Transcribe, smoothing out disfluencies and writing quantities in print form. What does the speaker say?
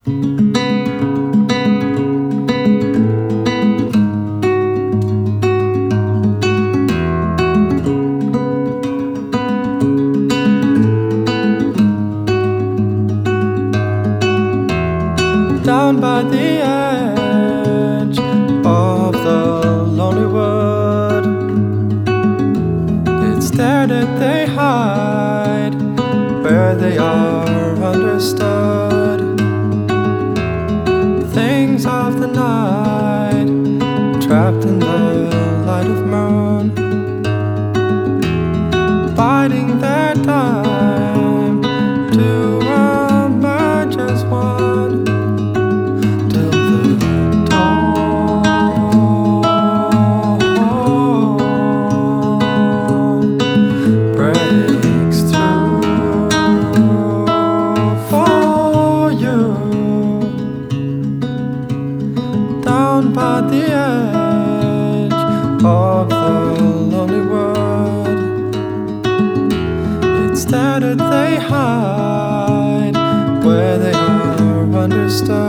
Down by the edge of the lonely wood, it's there that they hide, where they are understood. Things of the night, trapped in the light of moon, biding their time to emerge as one. Down by the edge of the lonely world, it's there that they hide, where they are understood.